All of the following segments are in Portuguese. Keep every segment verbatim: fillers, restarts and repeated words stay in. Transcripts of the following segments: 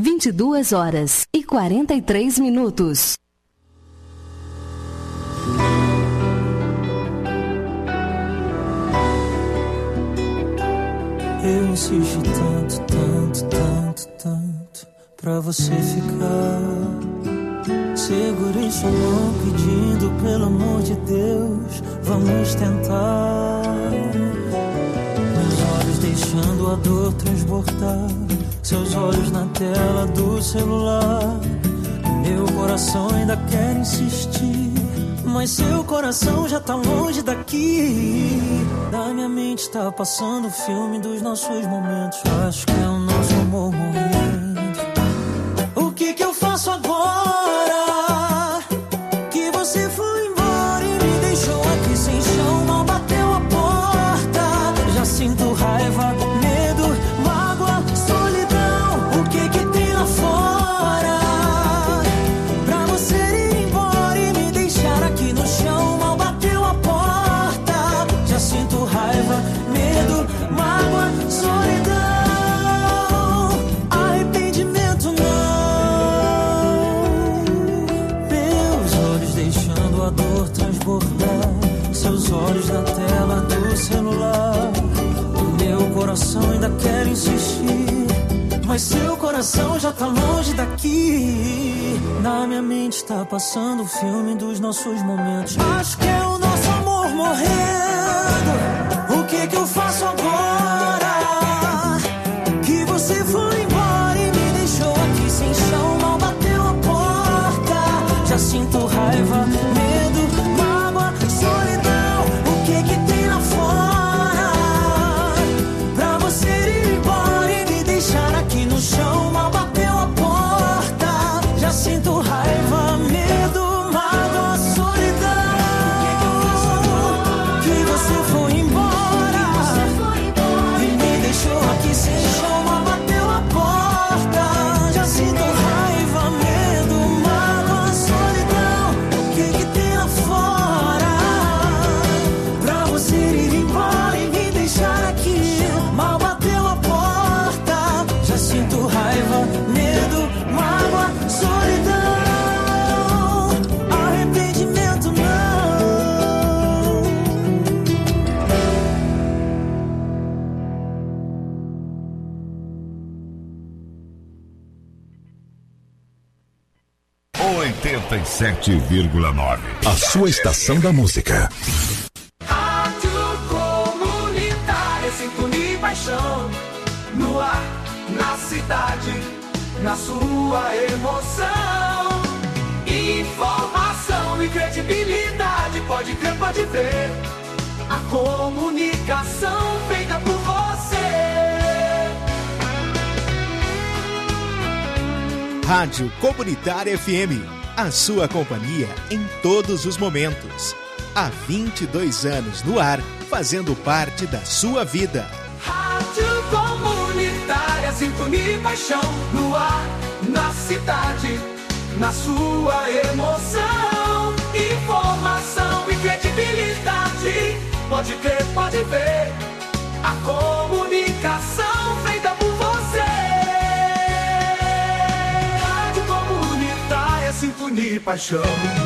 vinte e duas horas e quarenta e três minutos. Eu insisti tanto, tanto, tanto, tanto pra você ficar. Segurei sua mão pedindo, pelo amor de Deus, vamos tentar. Meus olhos deixando a dor transbordar, seus olhos na tela do celular. Meu coração ainda quer insistir, mas seu coração já tá longe daqui. Da minha mente tá passando o filme dos nossos momentos. Acho que é o nosso amor morrendo. O que que eu faço agora? Que você foi embora e me deixou aqui sem chão. Mal bateu a porta. Já sinto raiva, medo, mágoa, solidão. O que que tem lá fora? Pra você ir embora e me deixar aqui no chão. Mal bateu a porta. Já sinto raiva, medo, mágoa, solidão. Arrependimento não. Meus olhos deixando a dor transbordar, seus olhos na tela do celular. O meu coração ainda quer insistir, mas seu coração já tá longe daqui. Na minha mente tá passando o filme dos nossos momentos. Acho que é o nosso amor morrendo. O que que eu faço agora? Que você foi embora e me deixou aqui sem chão. Mal bateu a porta. Já sinto raiva, medo, mágoa, solidão. O que que tem lá fora? Pra você ir embora e me deixar aqui no chão. Mal bateu a porta. Já sinto raiva, medo, mágoa, solidão. Que você foi embora e me deixou aqui sem chão. Mal bateu a porta. Já sinto raiva, medo, mágoa, solidão. O que que tem lá fora? Pra você ir embora e me deixar aqui. Mal bateu a porta. Já sinto raiva, medo, mágoa, solidão. Arrependimento não. oitenta e sete vírgula nove. A sua estação da música. Rádio Comunitária, sintonia e paixão. No ar, na cidade, na sua emoção. Informação e credibilidade, pode crer, pode ver. A comunicação feita por você. Rádio Comunitária F M, a sua companhia em todos os momentos. Há vinte e dois anos no ar, fazendo parte da sua vida. Rádio Comunitária, sintonia e paixão. No ar, na cidade, na sua emoção. Informação e credibilidade, pode crer, pode ver. A comunicação feita por você. Rádio Comunitária, sintonia e paixão.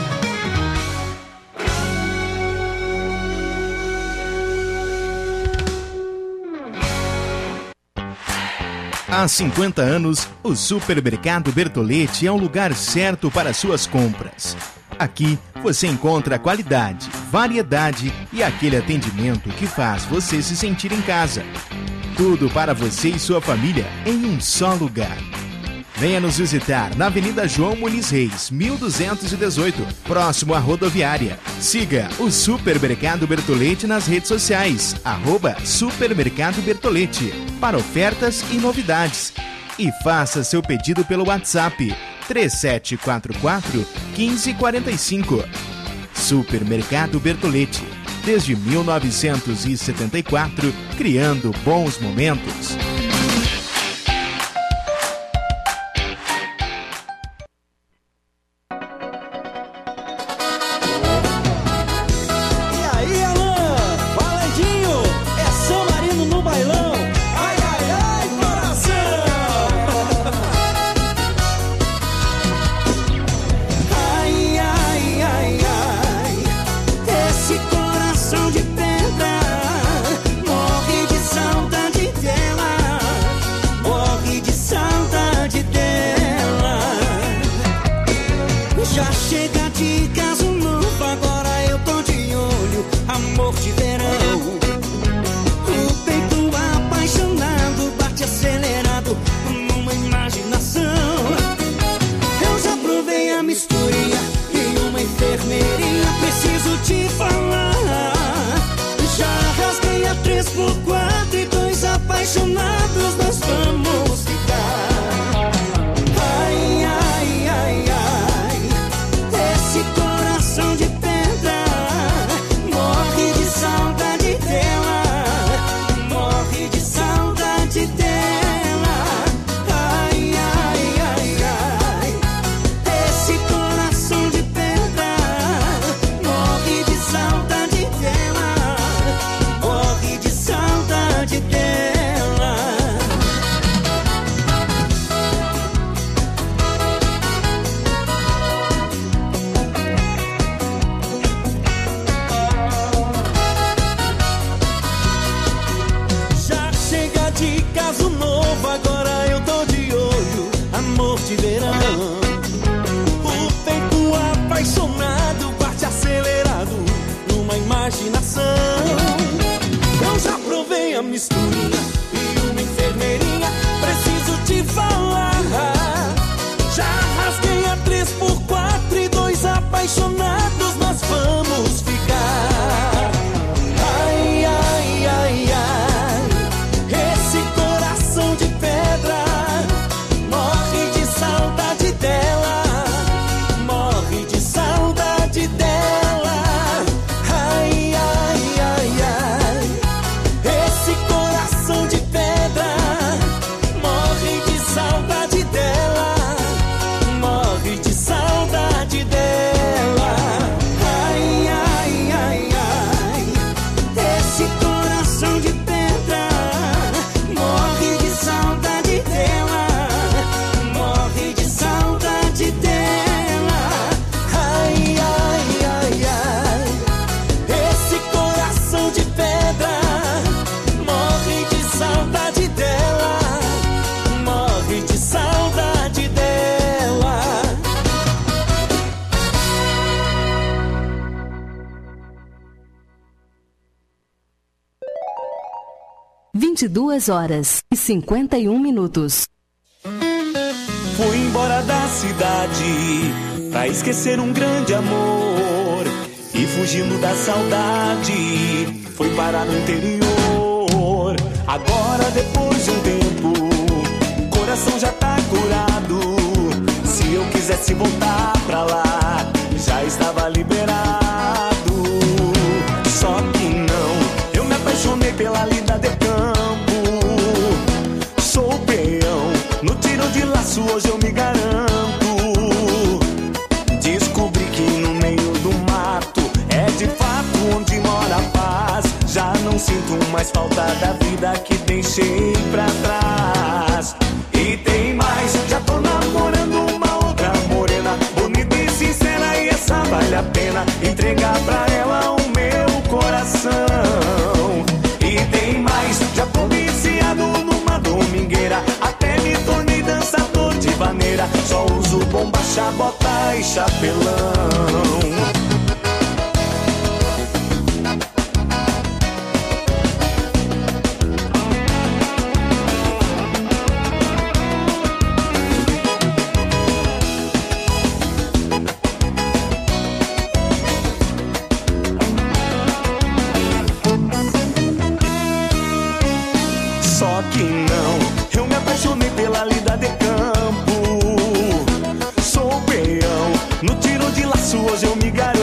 Há cinquenta anos, o Supermercado Bertolletti é o lugar certo para suas compras. Aqui você encontra qualidade, variedade e aquele atendimento que faz você se sentir em casa. Tudo para você e sua família em um só lugar. Venha nos visitar na Avenida João Muniz Reis, mil duzentos e dezoito, próximo à rodoviária. Siga o Supermercado Bertolletti nas redes sociais, arroba Supermercado Bertolletti, para ofertas e novidades. E faça seu pedido pelo WhatsApp três sete quatro quatro, um cinco quatro cinco. Supermercado Bertolletti, desde mil novecentos e setenta e quatro, criando bons momentos. apaixonados nós vamos ficar. Ai, ai, ai, ai, esse coração de pedra morre de saudade dela, morre de saudade dela. Ai, ai, ai, ai, esse coração de pedra morre de saudade dela, morre de saudade dela. Já chega de caso novo, agora eu tô de olho, amor de verão. O peito apaixonado, parte acelerado, numa imaginação. Eu já provei a misturinha e uma enfermeirinha, preciso te falar. Já rasguei a três por quatro e dois apaixonados nós vamos ficar. Ai, ai, ai, ai, esse coração de pedra morre de saudade dela, morre de saudade dela. Ai, ai, ai, ai, esse coração de pedra morre de saudade dela, morre de saudade dela. Ai, ai, ai, ai, esse coração de pedra morre de saudade dela, morre de saudade dela. Ai, ai, ai, ai, esse coração de pedra morre de saudade dela, morre de saudade dela. vinte e duas horas e cinquenta e um minutos. Fui embora da cidade pra esquecer um grande amor, e fugindo da saudade foi parar no interior. Agora depois de um tempo, coração já tá curado. Se eu quisesse voltar pra lá, já estava liberado. Só que não, eu me apaixonei pela lida de campo. Sou peão, no tiro de laço hoje eu me garanto. Descobri que no meio do mato é de fato onde mora a paz. Já não sinto mais falta da vida que deixei pra trás. E tem mais, já tô namorando uma outra morena, bonita e sincera, e essa vale a pena entregar pra ela o meu coração. E tem mais, já tô viciado numa domingueira, até me tornei dançador de vaneira. Só uso bomba, chabota e chapelão. Só que não, eu me apaixonei pela lida de campo. Sou peão, no tiro de laço hoje eu me garanto.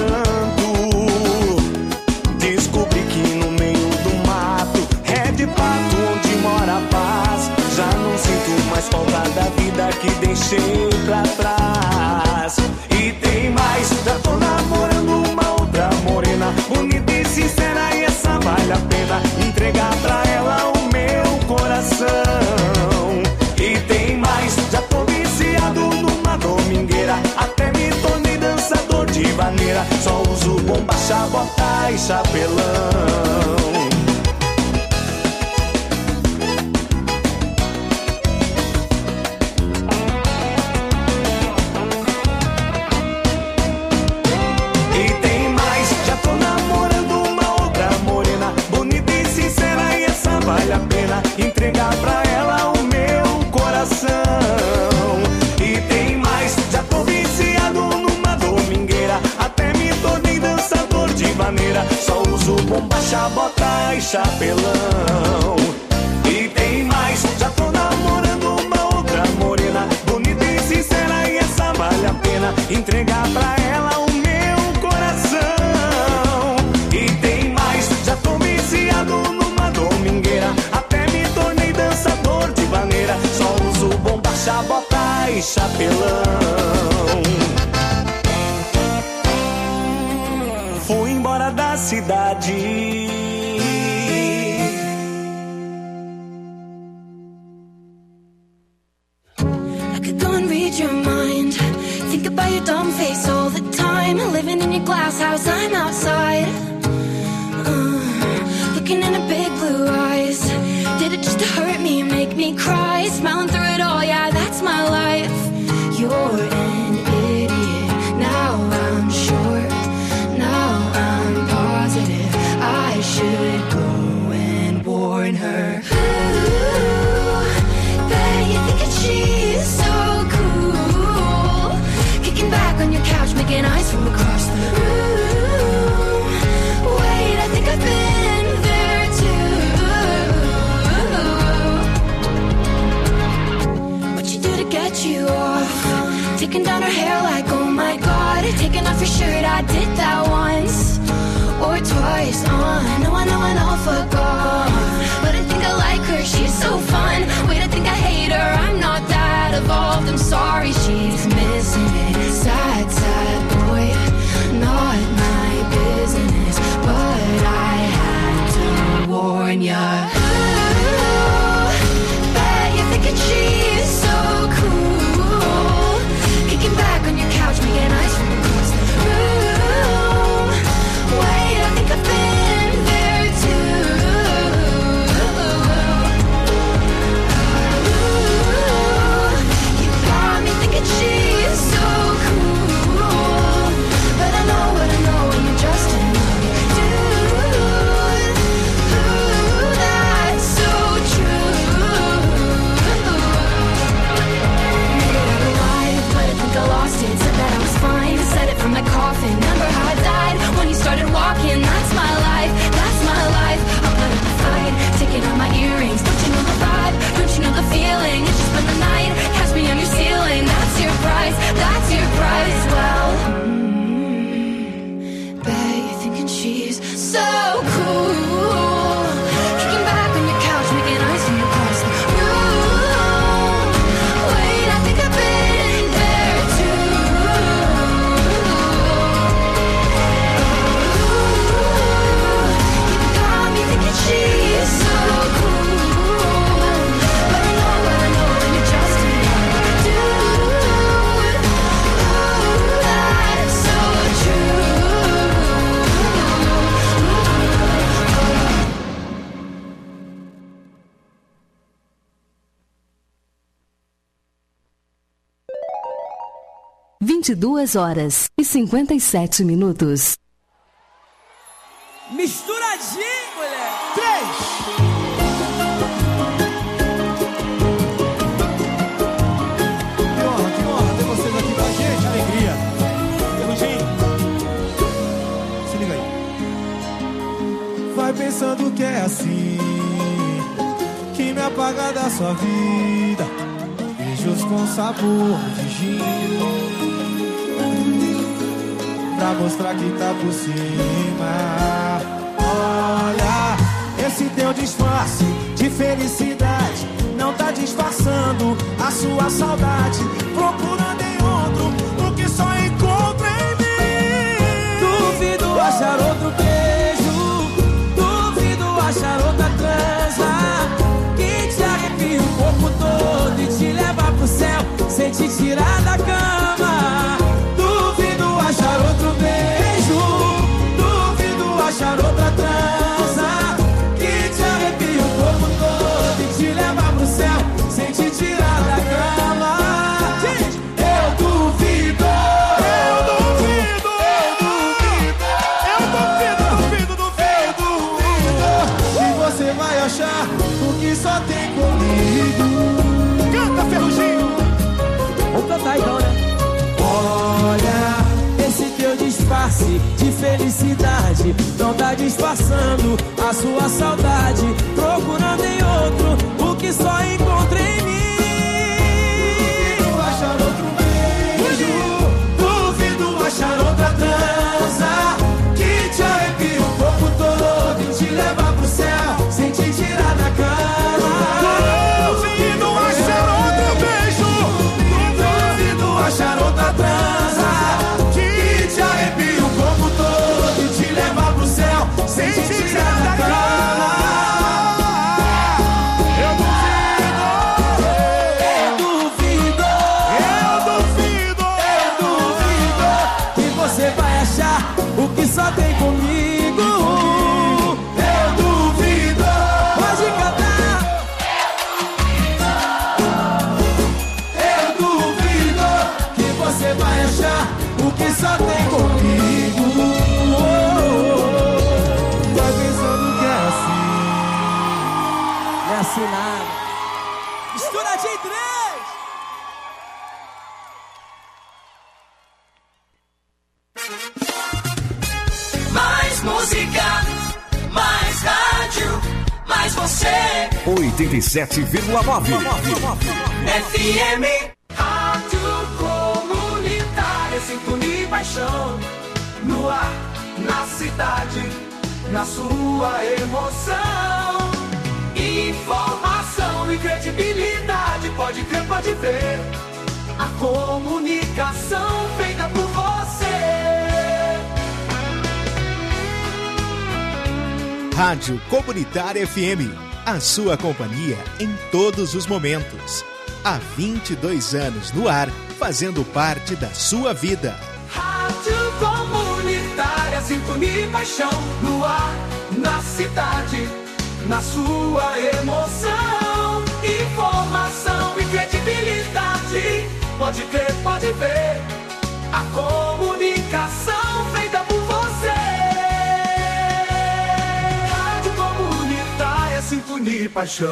Descobri que no meio do mato é de fato onde mora a paz. Já não sinto mais falta da vida que deixei pra trás. E tem mais, já tô namorando uma outra morena, bonita e sincera, e essa vale a pena entregar pra ela o meu coração. E tem mais, já tô viciado numa domingueira, até me tornei dançador de vaneira. Só uso bomba, chabota e chapelão. Entregar pra ela o meu coração. E tem mais, já tô viciado numa domingueira, até me tornei dançador de vaneira. Só uso bomba, chabota e chapelão. E tem entregar pra ela o meu coração. E tem mais, já tô viciado numa domingueira, até me tornei dançador de vaneira. Só uso bombacha, bota e chapelão. Fui embora da cidade. Your mind, think about your dumb face all the time. Living in your glass house, I'm outside, uh, looking into big blue eyes. Did it just to hurt me and make me cry? Smiling through it all, yeah, that's my life. You're an idiot, now I'm sure. Now I'm positive I should go and warn her. Ooh, bet you think that she's so cool, kicking back on your couch, making eyes from across the room. Wait, I think I've been there too. What you do to get you off? Taking down her hair like, oh my god. Taking off your shirt, I did that once or twice. Uh, no, I know, I know, fuck off. But I think I like her, she's so fun. Wait, I think I hate her, I'm not that evolved. I'm sorry, she's missing it. Sad, sad boy, not my business, but I had to warn ya. Ooh, bet you're thinking she's so cool, kicking back on your couch, making eyes from across the room. Wait, I think I've been there too. Ooh, you got me thinking she's so cool, but I know what I know when you're just another dude. Ooh, that's so true. Made it out alive, but I think I lost it. Said that I was fine, said it from my coffin. Remember how I died when you started walking? That's my life, that's my life. I'll put up a fight, taking out my earrings. Don't you know the vibe? Don't you know the feeling? It's just been the night, catch me on your ceiling. That's your price, that's your price. Well, mm, bet you're thinking she's so cool, kicking back on your couch, making eyes from across the room. Wait, I think I've been there too. You got me thinking she's so cool, but I know what I know when you're just another dude. Ooh, that's so true. vinte e duas horas e cinquenta e sete minutos. Misturadinho, mulher. Três. Que honra, que honra ter vocês aqui com a gente, alegria. Ferrugem, se liga aí. Vai pensando que é assim, que me apaga da sua vida. Beijos com sabor de gin, pra mostrar que tá por cima. Olha, esse teu disfarce de felicidade não tá disfarçando a sua saudade, procurando em outro o que só encontra em mim. Duvido achar outro beijo, duvido achar outra transa que te arrepia o corpo todo e te leva pro céu sem te tirar da cama. Duvido achar outro beijo, duvido achar outra transa que te arrepia o corpo todo e te leva pro céu sem te tirar da cama. Eu duvido, eu duvido, eu duvido, eu duvido, duvido, duvido que você vai achar o que só tem comigo. Canta, Ferrugem! Vamos cantar então, né? Olha, esse teu disfarce de felicidade não tá disfarçando a sua saudade, procurando em outro o que só encontra em mim. Duvido achar outro beijo, assinado. Mistura de três. Mais música, mais rádio, mais você. oitenta e sete vírgula nove F M. Rádio Comunitária, sintonia e paixão. No ar, na cidade, na sua emoção. Informação e credibilidade, pode crer, pode ver. A comunicação feita por você. Rádio Comunitária F M, a sua companhia em todos os momentos. Há vinte e dois anos no ar, fazendo parte da sua vida. Rádio Comunitária, sintonia e paixão. No ar, na cidade, na sua emoção. Informação e credibilidade, pode crer, pode ver. A comunicação feita por você. Rádio Comunitária, sintonia e paixão.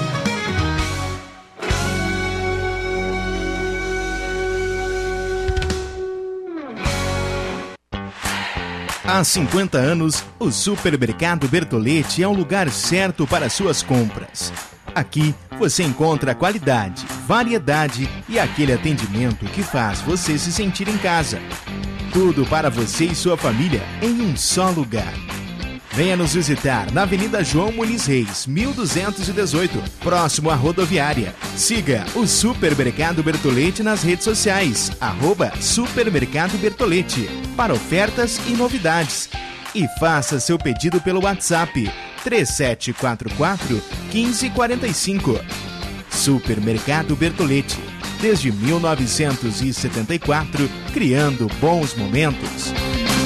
Há cinquenta anos, o Supermercado Bertolletti é um lugar certo para suas compras. Aqui você encontra qualidade, variedade e aquele atendimento que faz você se sentir em casa. Tudo para você e sua família em um só lugar. Venha nos visitar na Avenida João Muniz Reis, mil duzentos e dezoito, próximo à rodoviária. Siga o Supermercado Bertolletti nas redes sociais, arroba Supermercado Bertolletti, para ofertas e novidades. E faça seu pedido pelo WhatsApp três sete quatro quatro, um cinco quatro cinco. Supermercado Bertolletti, desde mil novecentos e setenta e quatro, criando bons momentos.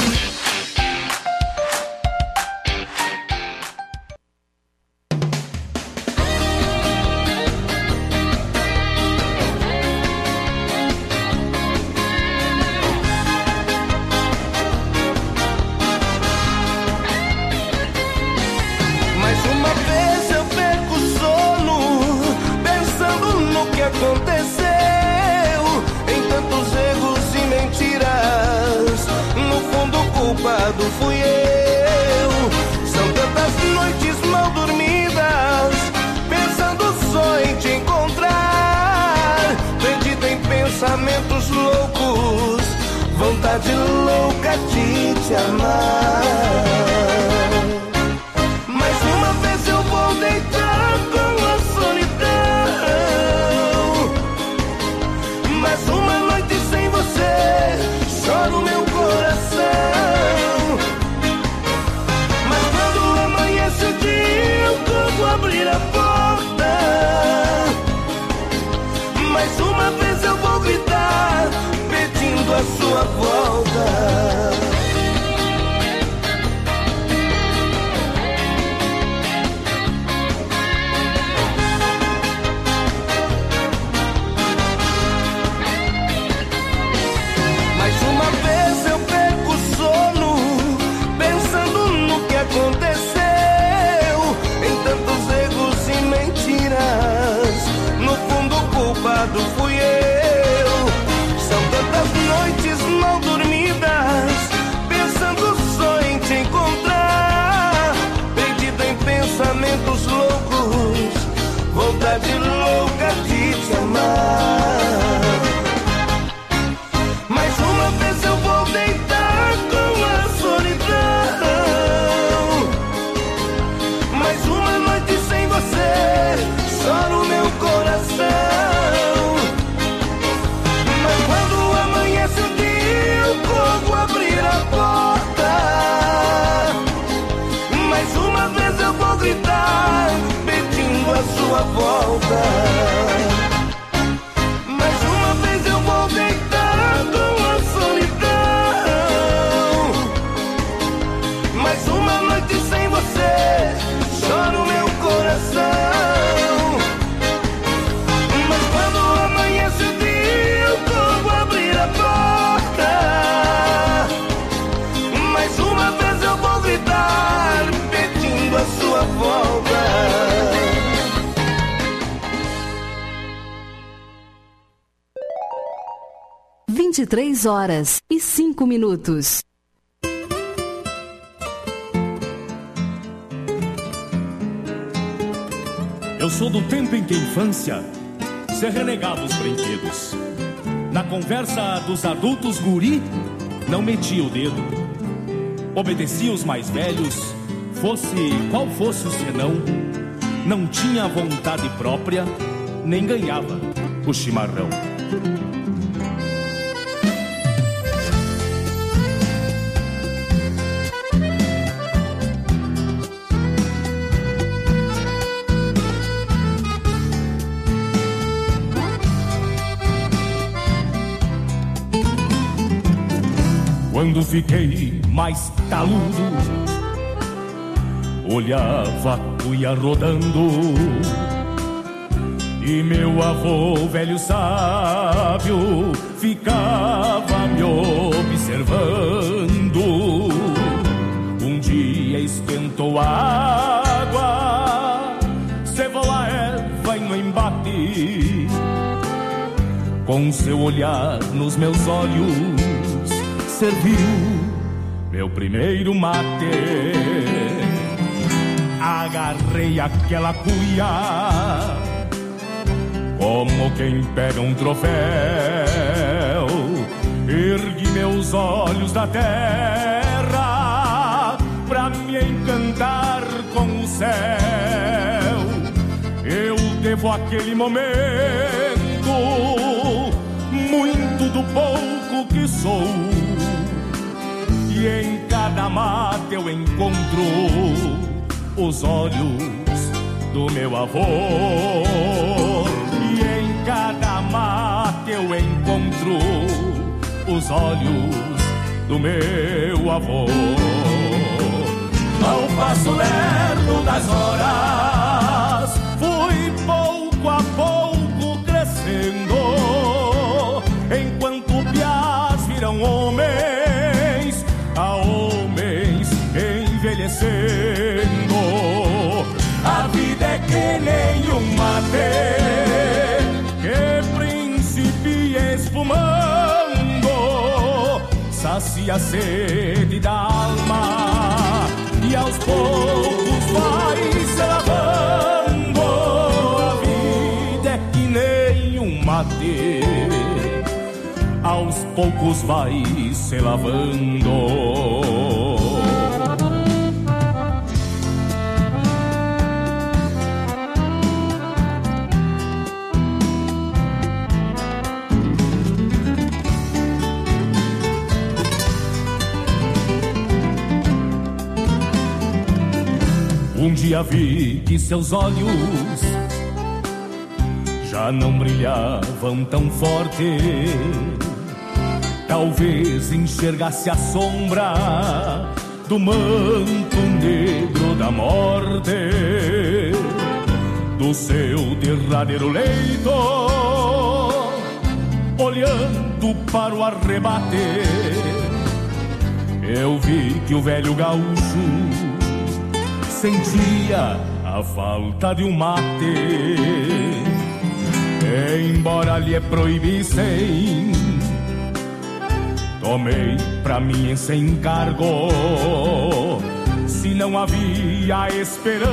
Pensamentos loucos, vontade louca de te amar. Mais uma vez eu vou deitar com a solidão. Mais uma noite sem você, chora o meu coração. Mas quando amanhece o dia, eu vou abrir a porta. Mais uma vez eu vou gritar, pedindo a sua volta. Mais uma vez eu perco o sono, pensando no que aconteceu, em tantos erros e mentiras. No fundo o culpado fui eu. São tantas noites mal dormidas, pensando só em te encontrar, perdido em pensamentos loucos, vontade louca de te amar. Mais uma vez eu vou deitar com a solidão. Mais uma noite sem você, chora o meu coração. Mas quando amanhece o dia, eu corro abrir a porta. Mais uma vez eu vou gritar, pedindo a sua volta. Mais uma vez eu vou deitar com a solidão. Mais uma noite sem você, chora o meu coração. Pedindo a sua volta. vinte e três horas e cinco minutos. Eu sou do tempo em que a infância se renegava os brinquedos. Na conversa dos adultos, guri não metia o dedo. Obedecia os mais velhos, fosse qual fosse o senão. Não tinha vontade própria, nem ganhava o chimarrão. Quando fiquei mais taludo, olhava a cuia rodando, e meu avô velho sábio ficava me observando. Um dia esquentou a água, cevou a erva no embate, com seu olhar nos meus olhos serviu meu primeiro mate. Agarrei aquela cuia como quem pega um troféu, ergui meus olhos da terra pra me encantar com o céu. Eu devo aquele momento muito do pouco que sou, e em cada mate eu encontro os olhos do meu avô. E em cada mate eu encontro os olhos do meu avô. Ao passo lerdo das horas, fui pouco a pouco crescendo, enquanto piás viram homens, a homens envelhecendo. A vida é que nem um mate que principia espumando, sacia a sede da alma e aos poucos vai se lavando. A vida é que nem um mate, aos poucos vai se lavando. Um dia vi que seus olhos já não brilhavam tão forte, talvez enxergasse a sombra do manto negro da morte, do seu derradeiro leito, olhando para o arrebate. Eu vi que o velho gaúcho sentia a falta de um mate, embora lhe proibissem, tomei pra mim esse encargo. Se não havia esperança,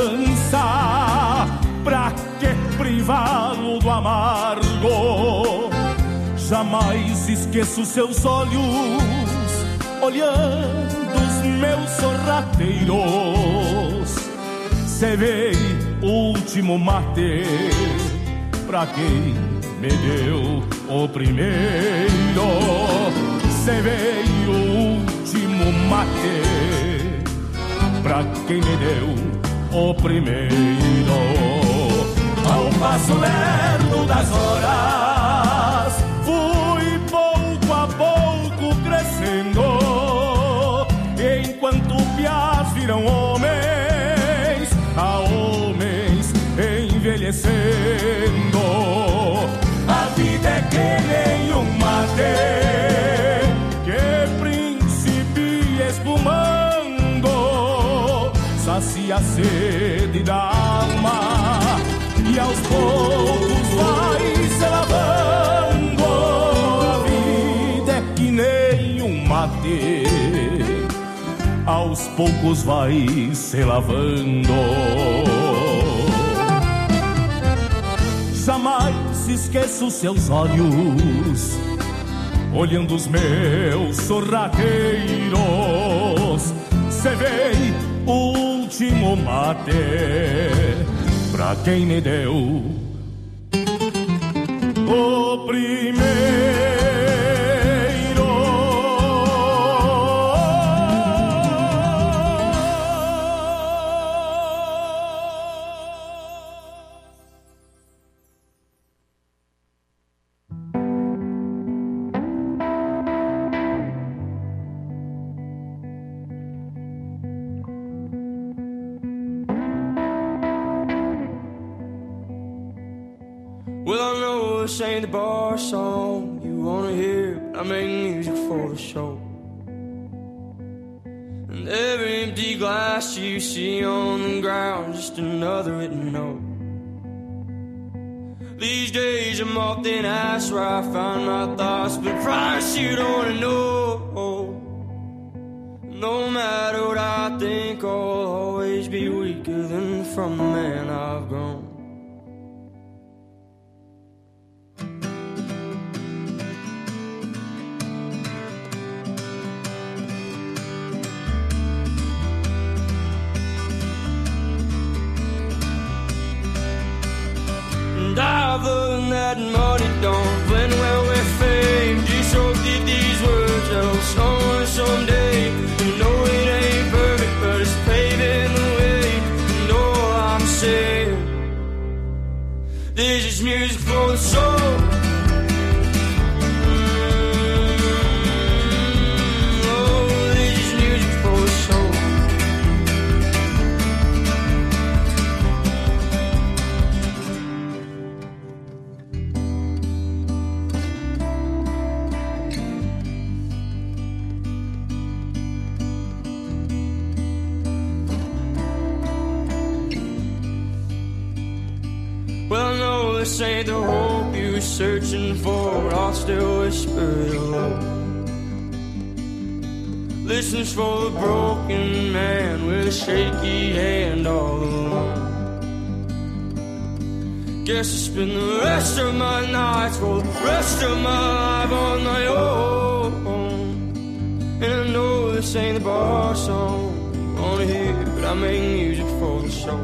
pra que privá-lo do amargo? Jamais esqueço seus olhos, olhando os meus sorrateiros. Cevei o último mate pra quem me deu o primeiro. Cevei o último mate pra quem me deu o primeiro. Ao passo lerdo das horas, fui pouco a pouco crescendo, enquanto piás viram homens, a homens envelhecendo. A vida é que nem um mate que principia espumando, sacia a sede da alma e aos poucos vai se lavando. A vida aos poucos vai se lavando. Jamais esqueço seus olhos, olhando os meus sorraqueiros. Serei o último mate pra quem me deu o primeiro. Well, I know this ain't the bar song you wanna hear, but I make music for the show. And every empty glass you see on the ground, just another written note. These days I'm often asked where I find my thoughts, but I promise you don't wanna know. No matter what I think, I'll always be weaker than from the man I've grown. I've learned that money don't blend well with fame. Just hope that these words help someone someday. You know it ain't perfect, but it's paving the way. You know all I'm saying. This is music for the soul. Well, I know this ain't the hope you were searching for, but I'll still whisper it alone. Listens for the broken man with a shaky hand all alone. Guess I spend the rest of my nights for the rest of my life on my own. And I know this ain't the bar song you wanna hear, but I make music for the show.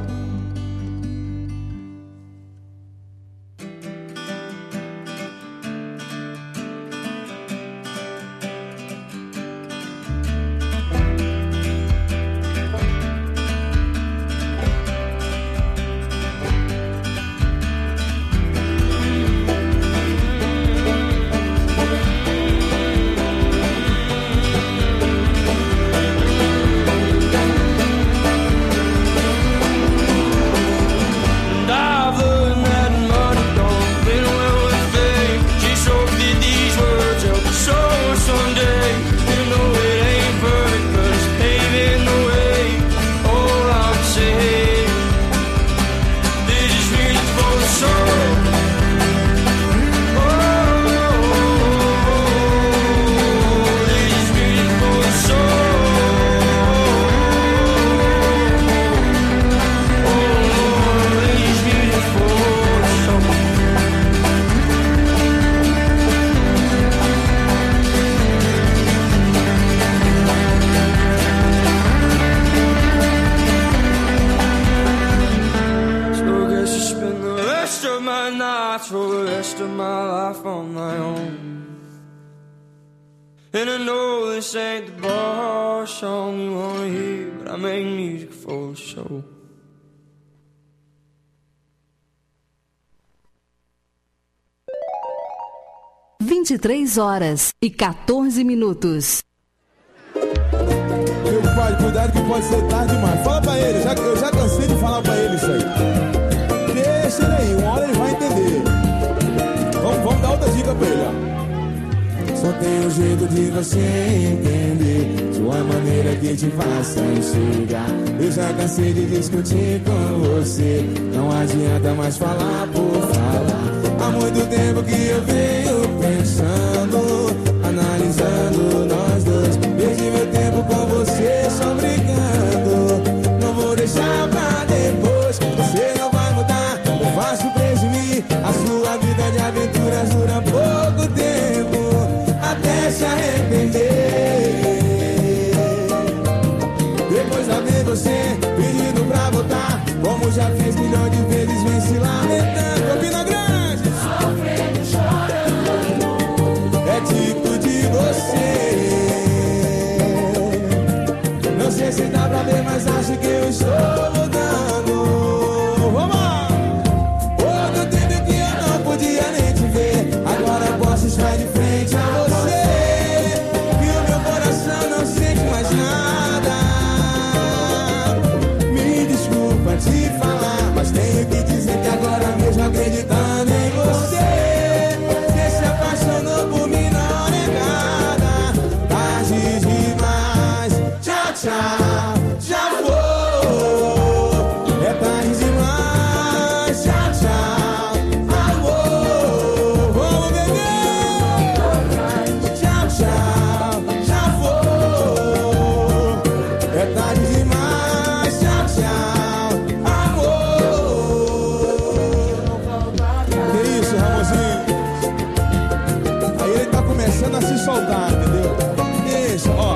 And I know this ain't the bar song you wanna hear, but I make music for the show. vinte e três horas e quatorze minutos. Meu pai, cuidado que pode ser tarde demais. Fala pra ele, já, eu já cansei de falar pra ele isso aí. Deixa ele aí, uma hora ele vai entender. Vamos, vamos dar outra dica pra ele, ó. Só tem um jeito de você entender, de uma maneira que te faça enxergar. Eu já cansei de discutir com você, não adianta mais falar por falar. Há muito tempo que eu venho pensando, analisando nós dois. Perdi meu tempo com você, só me já fez milhões de vezes, vem se lamentando. Campina Grande, sofrendo, chorando, é tipo de você. Não sei se dá pra ver, mas acho que eu estou mudando. Vamos lá! Outro tempo que eu não podia nem te ver, agora eu posso estar de frente a você. E o meu coração não sente mais nada. Me desculpa te falar, mas tenho que dizer que agora mesmo acreditando em você, você se apaixonou por mim na hora errada. Tarde demais, tchau, tchau, já vou. É tarde demais, tchau, tchau, amor. Vamos beber. Tchau, tchau, já vou. É tarde demais, tchau, tchau, amor. Que isso, Ramonzinho? Aí ele tá começando a se soltar, entendeu? Deixa, ó.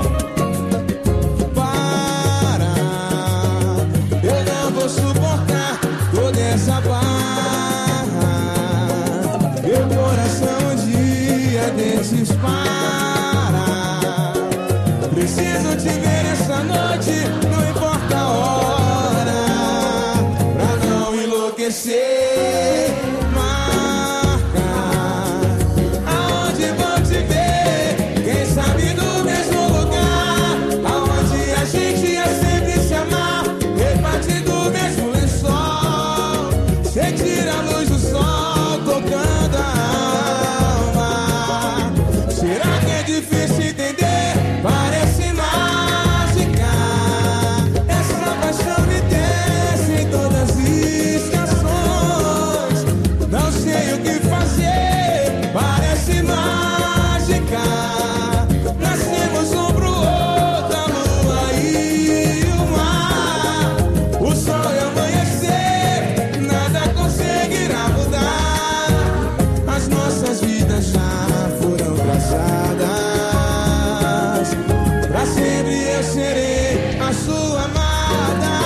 Para, eu não vou suportar toda essa barra. Meu coração um dia desses para. Preciso te ver essa noite, não importa a hora, pra não enlouquecer. Marca aonde vou te ver, quem sabe no mesmo lugar, aonde a gente ia sempre se amar, repartindo o mesmo lençol, sentir a luz do sol tocando a alma. Será que é difícil entender? Parece mágica. Essa paixão me desce em todas as estações. Não sei o que fazer. Parece mágica. Nascemos um pro outro, a lua e o mar. O sol e amanhecer, nada conseguirá mudar. As nossas vidas já foram traçadas. Pra sempre eu serei a sua amada.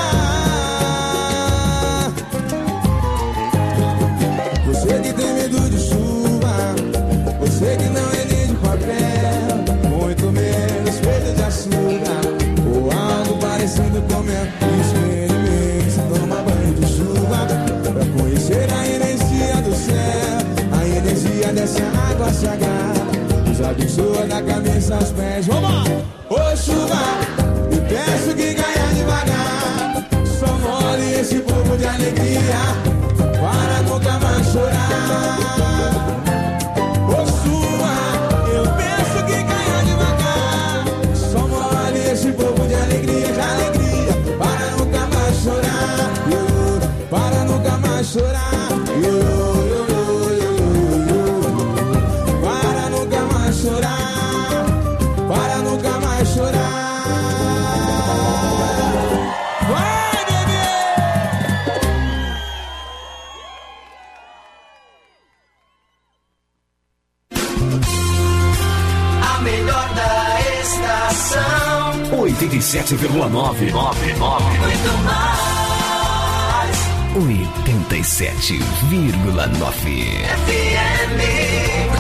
Você que tem medo de chuva, você que não é nem de papel, muito menos feito de açúcar, ou algo parecido com mel. Experimente tomar banho de chuva, pra conhecer a energia do céu, a energia dessa água sagrada. Nos abençoa da cabeça aos pés. Vamos! Ô chuva, me peço que caia devagar, só mole esse povo de alegria, para nunca mais chorar. Ô chuva, eu peço que caia devagar, só mole esse povo de alegria, de alegria, para nunca mais chorar. Eu, para nunca mais chorar. Eu, eu, eu, eu, eu, para nunca mais chorar. Para nunca mais chorar. Vai, bebê! A melhor da estação. oitenta e sete vírgula nove. Muito mais. oitenta e sete vírgula nove. F M.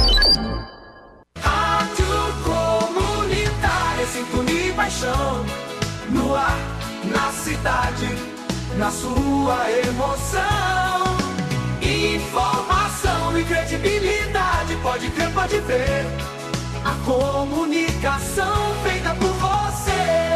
Rádio Comunitária, sintonia e paixão. No ar, na cidade, na sua emoção. Informação e credibilidade, pode crer, pode ver. A comunicação feita por você.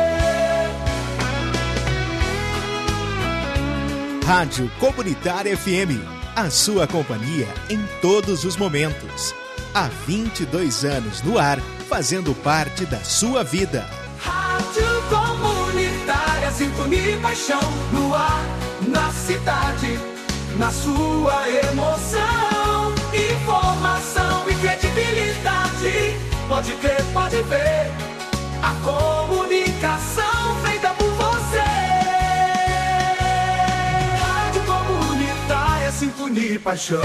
Rádio Comunitária F M, a sua companhia em todos os momentos. Há vinte e dois anos no ar, fazendo parte da sua vida. Rádio Comunitária, sintonia e paixão. No ar, na cidade, na sua emoção. Informação e credibilidade, pode crer, pode ver. A comunicação feita por você. Rádio Comunitária, sintonia e paixão.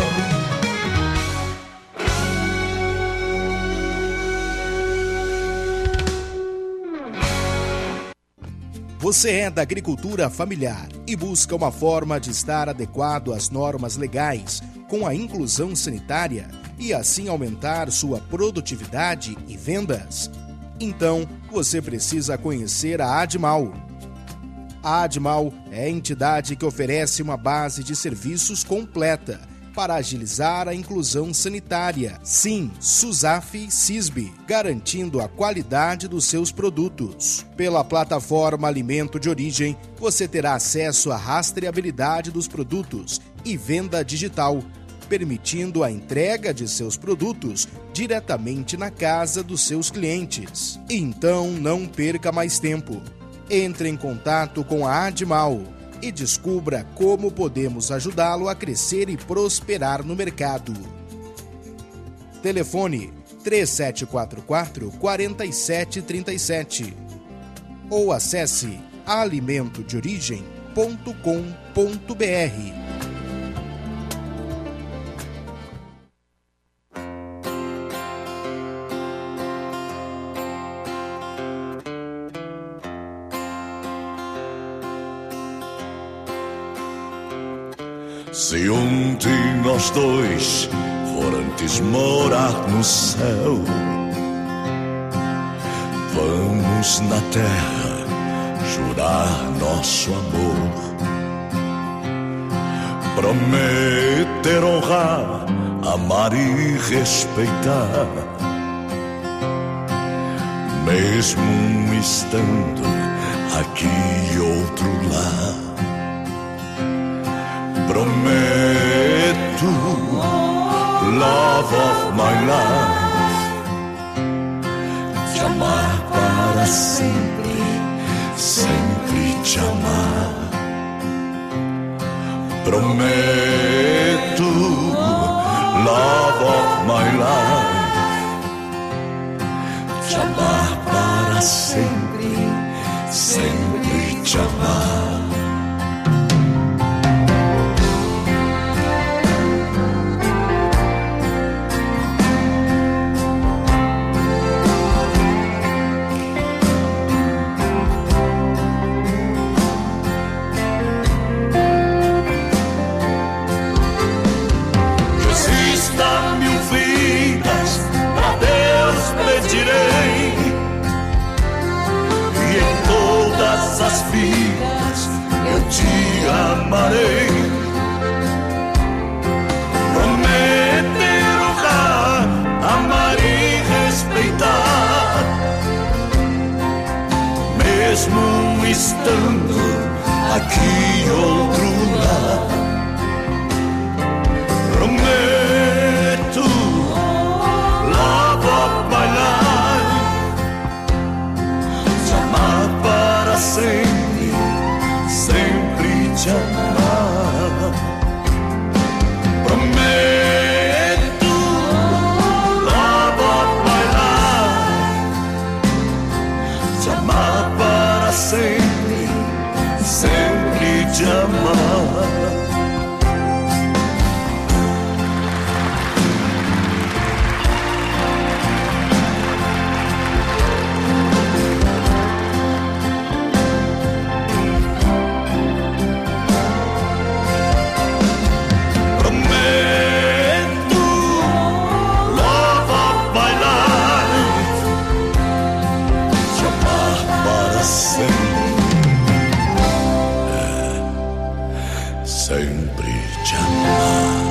Você é da agricultura familiar e busca uma forma de estar adequado às normas legais, com a inclusão sanitária e assim aumentar sua produtividade e vendas? Então, você precisa conhecer a Admal. A Admal é a entidade que oferece uma base de serviços completa para agilizar a inclusão sanitária. Sim, SUSAF e CISB, garantindo a qualidade dos seus produtos. Pela plataforma Alimento de Origem, você terá acesso à rastreabilidade dos produtos e venda digital, permitindo a entrega de seus produtos diretamente na casa dos seus clientes. Então, não perca mais tempo. Entre em contato com a Admal e descubra como podemos ajudá-lo a crescer e prosperar no mercado. Telefone três sete quatro quatro, quatro sete três sete ou acesse alimento de origem ponto com ponto b r. Se um de nós dois for antes morar no céu, vamos na terra jurar nosso amor, prometer honrar, amar e respeitar, mesmo estando aqui e outro lá. Prometo, love of my life, te amar para sempre, sempre te amar. Prometo, love of my life, te amar para sempre, sempre te amar. As vidas eu te amarei, prometer honrar, amar e respeitar, mesmo estando aqui outro lá. Prometo, love of my life, te amar para sempre, sempre te amar. Prometo, love of my life, te amar para sempre, sempre te amar. Sempre te amar.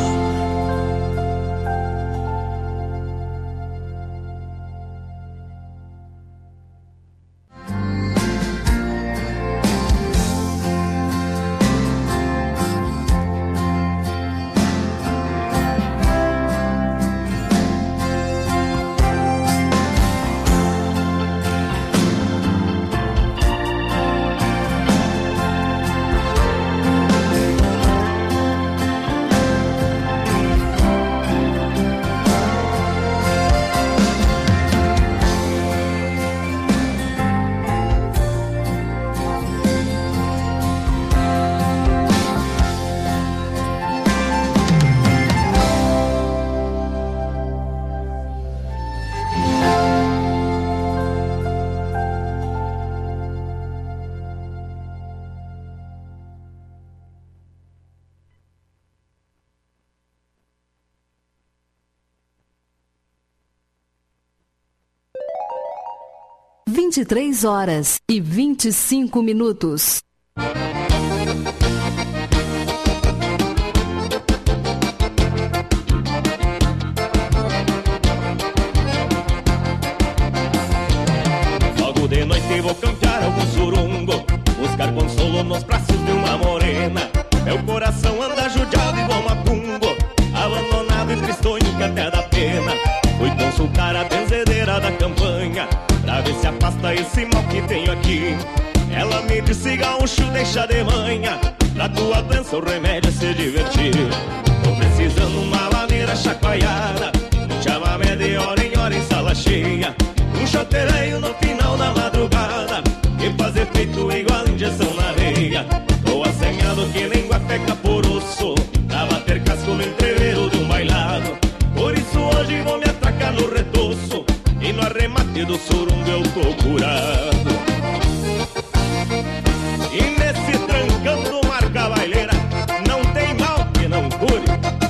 vinte e três horas e vinte e cinco minutos. Logo de noite vou cantar algum surungo, buscar consolo nos braços de uma morena. Meu coração anda judiado igual macumbo, abandonado e tristonho que até dá pena. Fui consultar a benzedeira da campanha, pra ver se afasta esse mal que tenho aqui. Ela me disse, gaúcho, deixa de manha, pra tua doença o remédio é se divertir. Tô precisando uma maneira chacoalhada, um chamamé de hora em hora em sala cheia, um chotereio no final da madrugada, e fazer feito igual injeção na veia. Tô assanhado que nem guapeca por osso, pra bater casco no entreveiro de um bailado. Por isso hoje vou me atracar no retoço, e no arremate do surungo eu tô curado. E nesse trancão do marca baileira, não tem mal que não cure.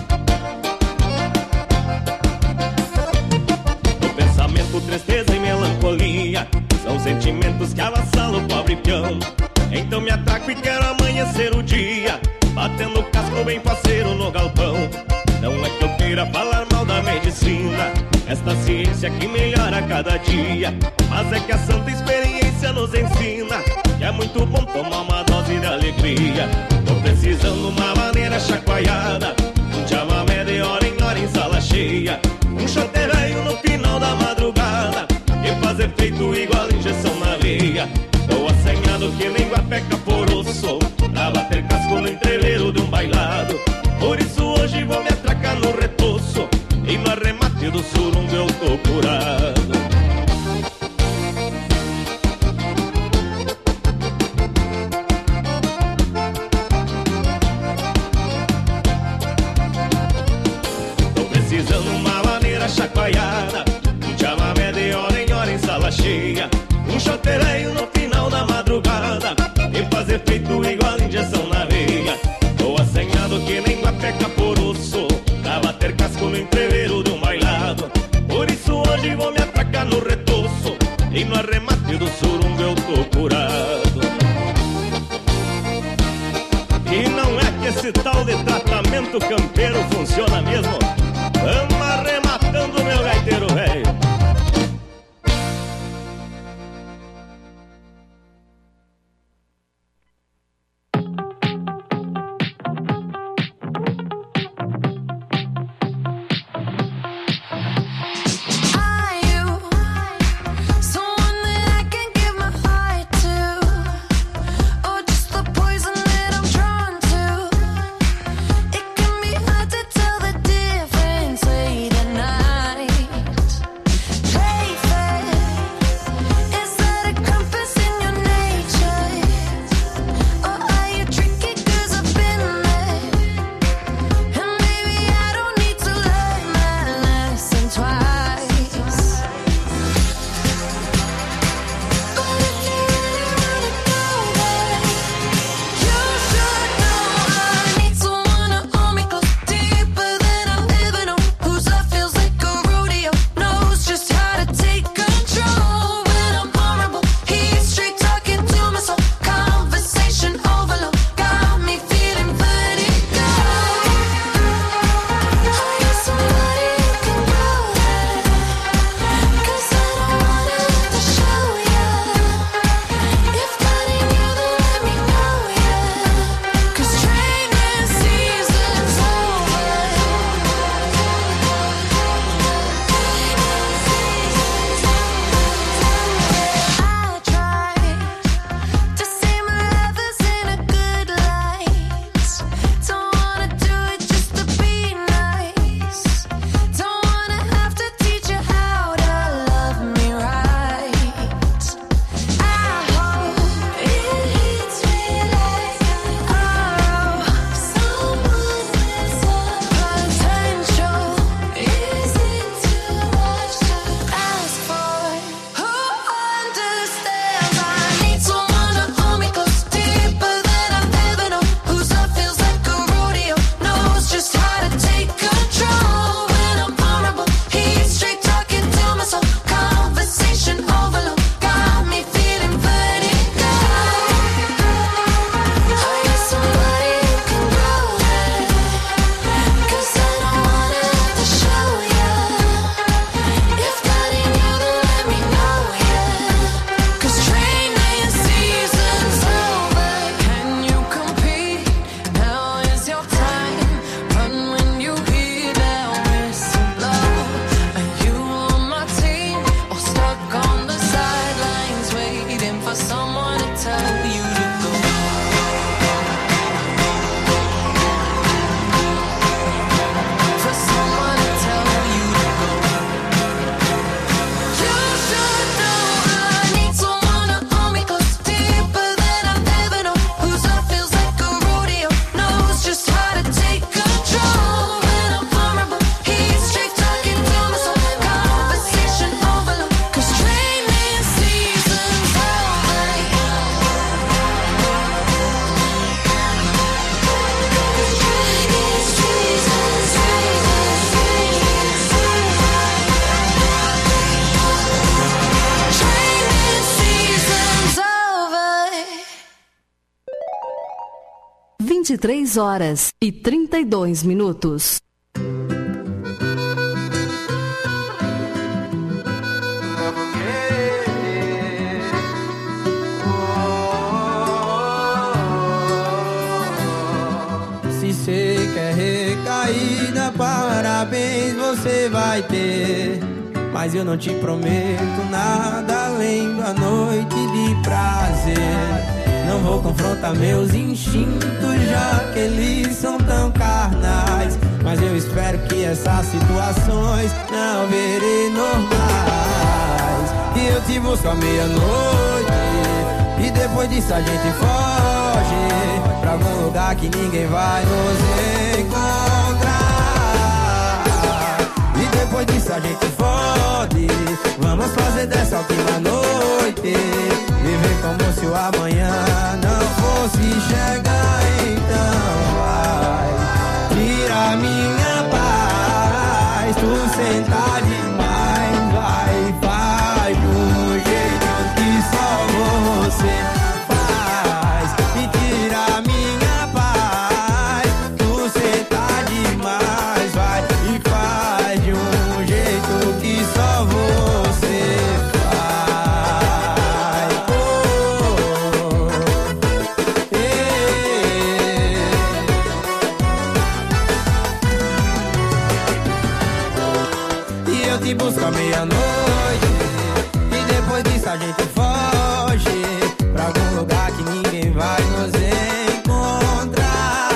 O pensamento, tristeza e melancolia são sentimentos que avassalam o pobre peão. Então me atraco e quero amanhecer o dia, batendo casco bem parceiro no galpão. Não é que eu queira falar mal da medicina, esta ciência que melhora a cada dia, mas é que a santa experiência nos ensina que é muito bom tomar uma dose de alegria. Tô precisando uma maneira chacoalhada, um chamamé de hora em hora em sala cheia, um chotereio no final da madrugada, e fazer feito igual injeção na veia. Tô assanhado que nem guapeca por osso, pra bater casco no entreveiro de um bailado. Por isso hoje vou me atracar no retoço, e no arremate do surungo eu tô curado. Tô precisando uma maneira chacoalhada, um chamamé de hora em hora em sala cheia, um chotereio no final da madrugada, e fazer feito igual injeção na veia. Tô assanhado que nem guapeca por osso, pra bater casco no entreveiro de um bailado. Por isso hoje vou me atracar no retoço, e no arremate do surungo eu tô curado. E não é que esse tal de tratamento campeiro funciona mesmo? Vamos arrematando, meu gaiteiro velho. Difference. e três horas e trinta e dois minutos. Se você quer recaída, parabéns você vai ter. Mas eu não te prometo nada além da noite de prazer. Não vou confrontar meus instintos, já que eles são tão carnais. Mas eu espero que essas situações não virem normais. E eu te busco à meia-noite, e depois disso a gente foge pra algum lugar que ninguém vai nos encontrar. E depois disso a gente fode, vamos fazer dessa última noite viver como se o amanhã não fosse chegar. Então vai, tira minha paz, tu senta demais, vai, faz de um jeito que só você faz. E tira minha paz, tu senta demais, vai, e faz de um jeito que só você faz. Oh, eh. E eu te busco à meia-noite, e depois disso a gente foge pra algum lugar que ninguém vai nos encontrar.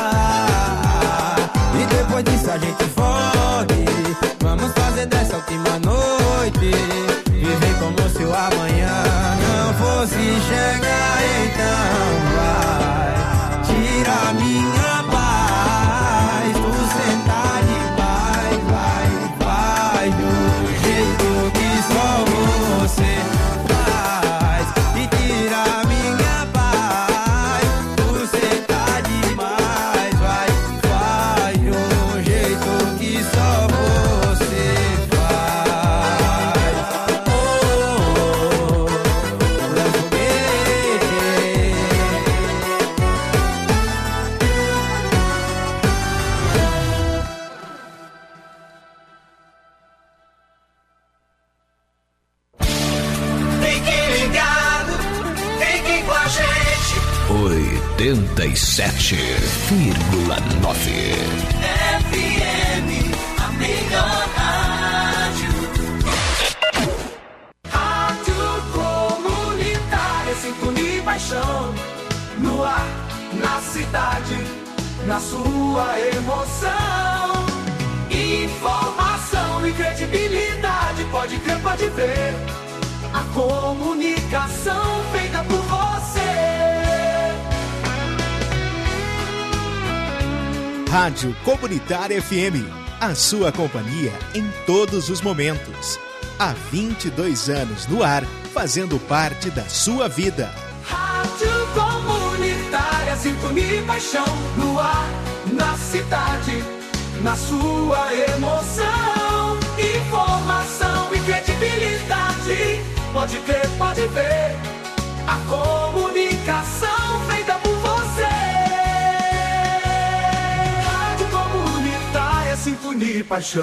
E depois disso a gente fode, vamos fazer dessa última noite viver como se o amanhã não fosse chegar. Então vai, tira minha paz, tu senta demais, vai, vai do jeito que só você faz. E tira minha paz, tu senta demais, vai, vai do jeito que só você faz. Oh, Léo Foguete. Fique ligado, fique com a gente. oitenta e sete vírgula nove. F M, a melhor rádio. Rádio comunitária, sintonia e paixão. No ar, na cidade, na sua emoção. Informação e credibilidade, pode crer, pode ver. A comunicação feita por você. Rádio Comunitária F M, a sua companhia em todos os momentos. Há vinte e dois anos no ar, fazendo parte da sua vida. Rádio comunitária, sintonia e paixão. No ar, na cidade, na sua emoção. Informação e credibilidade, pode crer, pode ver. A comunicação feita por você. Rádio comunitária, sintonia e paixão.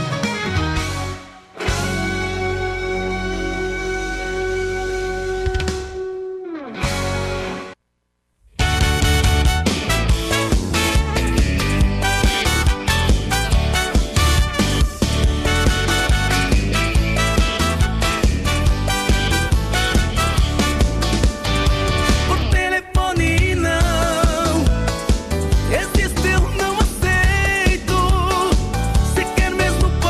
Por telefone não, esse eu não aceito. Se quer mesmo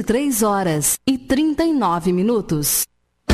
e três horas e trinta e nove minutos.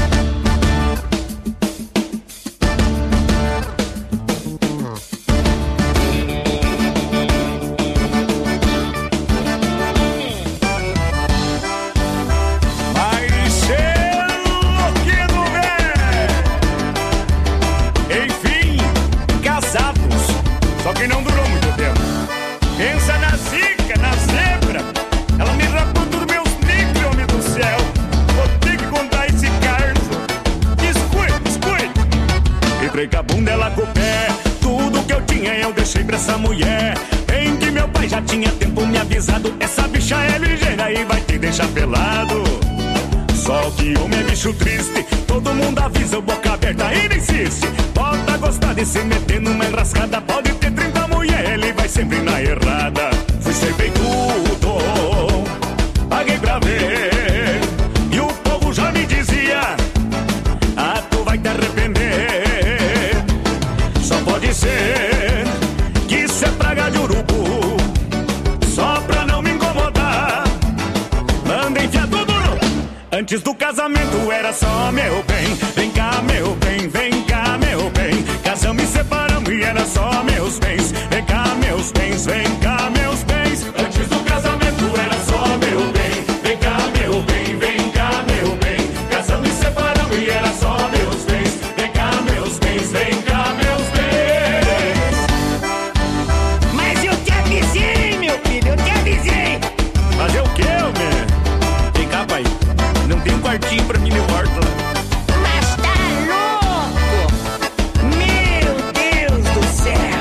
Só que não durou muito tempo. Pensa na zica, na zebra. Ela me rapou tudo meus níqueis, homem do céu. Vou ter que contar esse caso. Escute, escute. Entrei com a bunda, ela com o pé. Tudo que eu tinha eu deixei pra essa mulher. Bem que meu pai já tinha tempo me avisado. Essa bicha é ligeira e vai te deixar pelado. Só que homem é bicho triste. Todo mundo avisa, boca aberta e não insiste. Pode gostar de se meter numa enrascada. Pode ter trinta mulheres, ele vai sempre na errada. Fui ser bem tudo, paguei pra ver. E o povo já me dizia: ah, tu vai te arrepender. Só pode ser que isso é praga de urubu. Só pra não me incomodar, manda enfiar tudo no... Antes do casamento era só meu bem. Vem cá, meu bem, vem cá, meu bem. Casamos e separamos e era só meus bens. Vem cá, meus bens, vem cá, meus bens. Antes do casamento era só meu bem. Vem cá, meu bem, vem cá, meu bem. Casamos e separamos e era só meus bens. Vem cá, meus bens, vem cá, meus bens. Mas eu te avisei, meu filho, eu te avisei. Fazer o quê, homem? Vem cá, pai. Não tem um quartinho pra mim no quarto lá. Mas tá louco! Meu Deus do céu!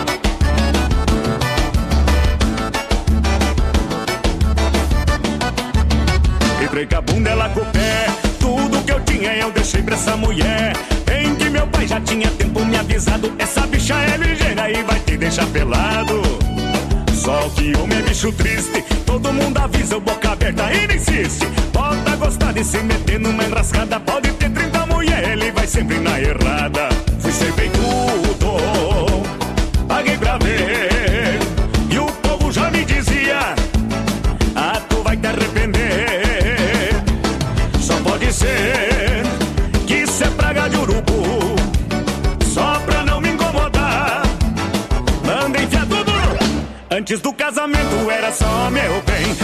Entrei com a bunda, ela com o pé. Tudo que eu tinha eu deixei pra essa mulher. Bem que meu pai já tinha tempo me avisado. Essa bicha é ligeira e vai te deixar pelado. Só que homem é bicho triste. Todo mundo avisa, boca aberta e não insiste. Pode gostar de se meter numa enrascada. Pode ter trinta mulheres, ele vai sempre na errada. Fui ser bem tudo, paguei pra ver. E o povo já me dizia: ah, tu vai te arrepender. Só pode ser que isso é praga de urubu. Só pra não me incomodar, manda enfiar tudo no... Antes do casamento era só meu bem.